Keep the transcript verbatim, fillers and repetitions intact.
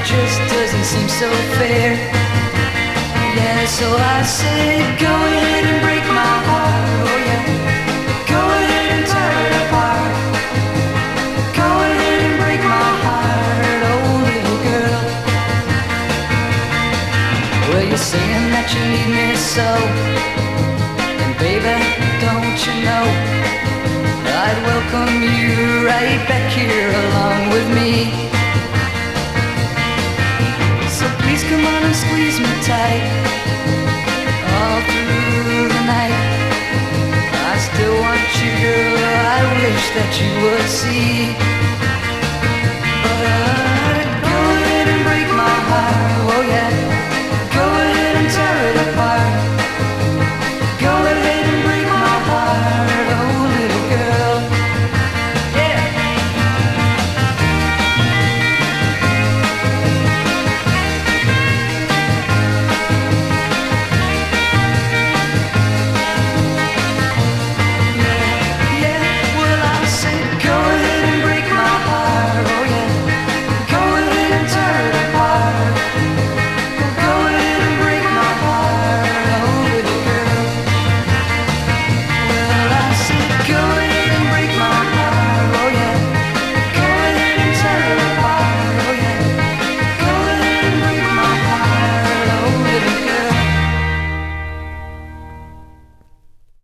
just doesn't seem so fair. Yeah, so I say, go ahead and break my heart. Oh yeah, go ahead and tear it apart. Go ahead and break my heart, oh little girl. Well, you're saying that you need me so, and baby, don't you know I'd welcome you right back here along with me. So please come on and squeeze me tight all through the night. I still want you, girl, I wish that you would see. But uh, go ahead and break my heart.